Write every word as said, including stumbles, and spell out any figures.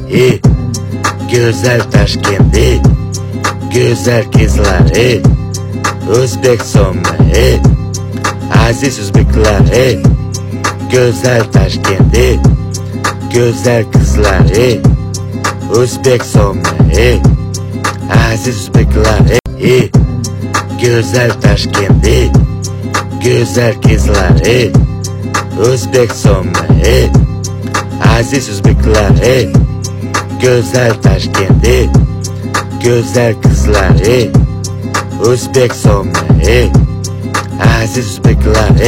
ey, güzel Taşkent, ey, güzel kızlar, ey, O'zbekistonmi, ey, aziz o'zbeklar, ey, güzel Taşkent, ey, güzel kızlar, ey, O'zbekistonmi, ey, aziz o'zbeklar, ey, ey, güzel Taşkent, ey, güzel kızlar, ey, O'zbekistonmi, ey, aziz o'zbeklar, ey, güzel Taşkent, ey, güzel kızlar, ey, O'zbekistonmi, ey, aziz o'zbeklar, ey.